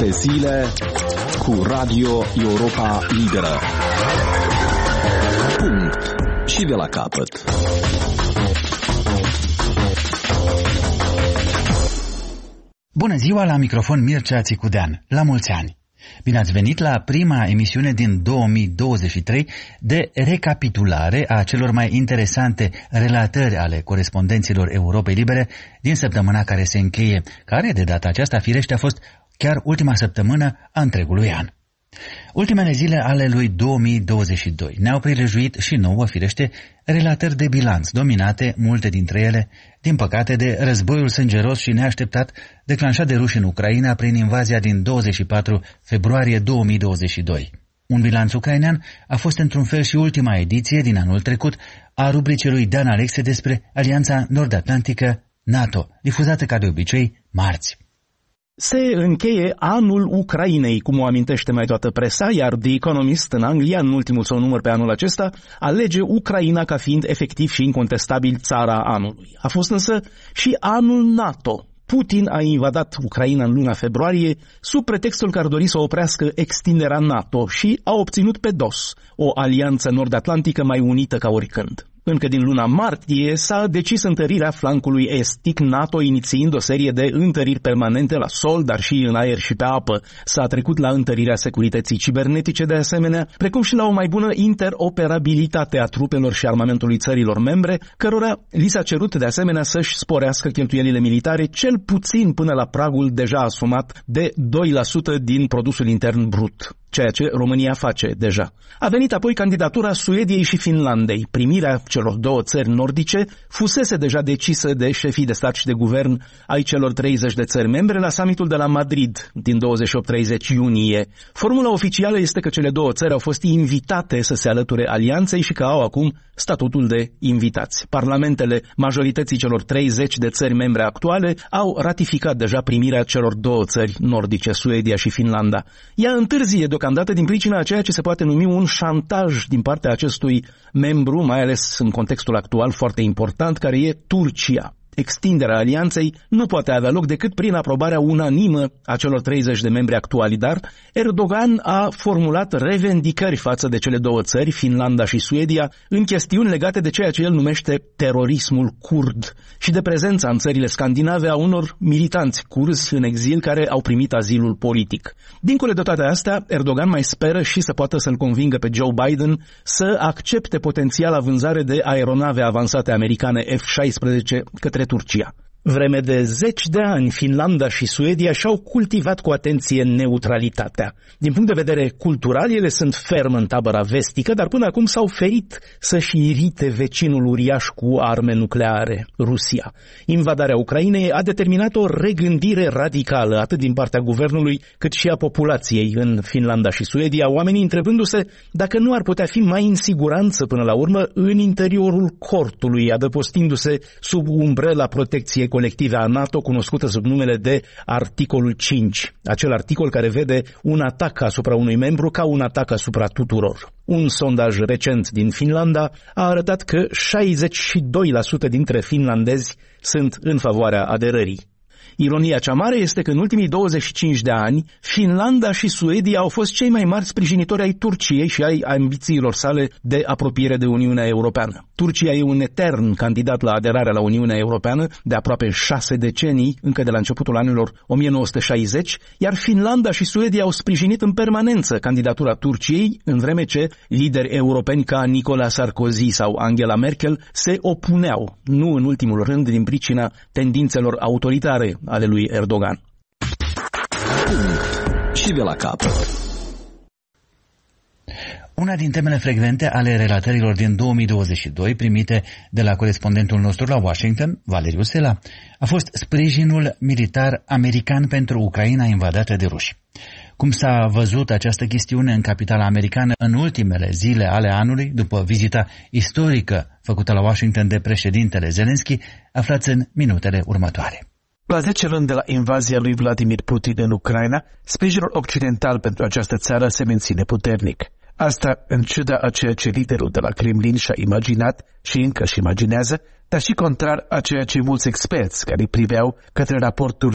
Profesiile cu Radio Europa Liberă. Punct. Și de la capăt. Bună ziua, la microfon Mircea Țicudean. La mulți ani! Bine ați venit la prima emisiune din 2023 de recapitulare a celor mai interesante relatări ale corespondenților Europei Libere din săptămâna care se încheie, care de data aceasta firește a fost chiar ultima săptămână a întregului an. Ultimele zile ale lui 2022 ne-au prilejuit și nouă, firește, relatări de bilanț, dominate, multe dintre ele, din păcate, de războiul sângeros și neașteptat declanșat de ruși în Ucraina prin invazia din 24 februarie 2022. Un bilanț ucrainean a fost într-un fel și ultima ediție din anul trecut a rubricii lui Dan Alexe despre Alianța Nord-Atlantică NATO, difuzată ca de obicei marți. Se încheie anul Ucrainei, cum o amintește mai toată presa, iar The Economist în Anglia, în ultimul său număr pe anul acesta, alege Ucraina ca fiind efectiv și incontestabil țara anului. A fost însă și anul NATO. Putin a invadat Ucraina în luna februarie sub pretextul că ar dori să oprească extinderea NATO și a obținut pe dos o alianță nord-atlantică mai unită ca oricând. Încă din luna martie s-a decis întărirea flancului estic NATO, inițiind o serie de întăriri permanente la sol, dar și în aer și pe apă. S-a trecut la întărirea securității cibernetice de asemenea, precum și la o mai bună interoperabilitate a trupelor și armamentului țărilor membre, cărora li s-a cerut de asemenea să-și sporească cheltuielile militare cel puțin până la pragul deja asumat de 2% din produsul intern brut, ceea ce România face deja. A venit apoi candidatura Suediei și Finlandei. Primirea celor două țări nordice fusese deja decisă de șefii de stat și de guvern ai celor 30 de țări membre la summitul de la Madrid din 28-30 iunie. Formula oficială este că cele două țări au fost invitate să se alăture alianței și că au acum statutul de invitați. Parlamentele majorității celor 30 de țări membre actuale au ratificat deja primirea celor două țări nordice, Suedia și Finlanda. Ea întârzie deocamdată din pricina a ceea ce se poate numi un șantaj din partea acestui membru, mai ales în contextul actual foarte important, care e Turcia. Extinderea alianței nu poate avea loc decât prin aprobarea unanimă a celor 30 de membri actuali, dar Erdogan a formulat revendicări față de cele două țări, Finlanda și Suedia, în chestiuni legate de ceea ce el numește terorismul curd și de prezența în țările scandinave a unor militanți curzi în exil care au primit azilul politic. Dincolo de toate astea, Erdogan mai speră și să poată să-l convingă pe Joe Biden să accepte potențiala vânzare de aeronave avansate americane F-16 către Turcia. Vreme de 10 de ani, Finlanda și Suedia și-au cultivat cu atenție neutralitatea. Din punct de vedere cultural, ele sunt ferm în tabăra vestică, dar până acum s-au ferit să-și irite vecinul uriaș cu arme nucleare, Rusia. Invadarea Ucrainei a determinat o regândire radicală, atât din partea guvernului, cât și a populației în Finlanda și Suedia, oamenii întrebându-se dacă nu ar putea fi mai în siguranță până la urmă în interiorul cortului, adăpostindu-se sub umbrela protecției colective a NATO, cunoscută sub numele de articolul 5, acel articol care vede un atac asupra unui membru ca un atac asupra tuturor. Un sondaj recent din Finlanda a arătat că 62% dintre finlandezi sunt în favoarea aderării. Ironia cea mare este că în ultimii 25 de ani, Finlanda și Suedia au fost cei mai mari sprijinitori ai Turciei și ai ambițiilor sale de apropiere de Uniunea Europeană. Turcia e un etern candidat la aderarea la Uniunea Europeană de aproape 6 decenii, încă de la începutul anilor 1960, iar Finlanda și Suedia au sprijinit în permanență candidatura Turciei, în vreme ce lideri europeni ca Nicolas Sarkozy sau Angela Merkel se opuneau, nu în ultimul rând din pricina tendințelor autoritare ale lui Erdogan. Și de la capăt. Una din temele frecvente ale relatărilor din 2022, primite de la corespondentul nostru la Washington, Valeriu Sela, a fost sprijinul militar american pentru Ucraina invadată de ruși. Cum s-a văzut această chestiune în capitala americană în ultimele zile ale anului, după vizita istorică făcută la Washington de președintele Zelensky, aflați în minutele următoare. La 10 luni de la invazia lui Vladimir Putin în Ucraina, sprijinul occidental pentru această țară se menține puternic. Asta în ciuda a ceea ce liderul de la Kremlin și-a imaginat și încă și imaginează, dar și contrar a ceea ce mulți experți care priveau către raportul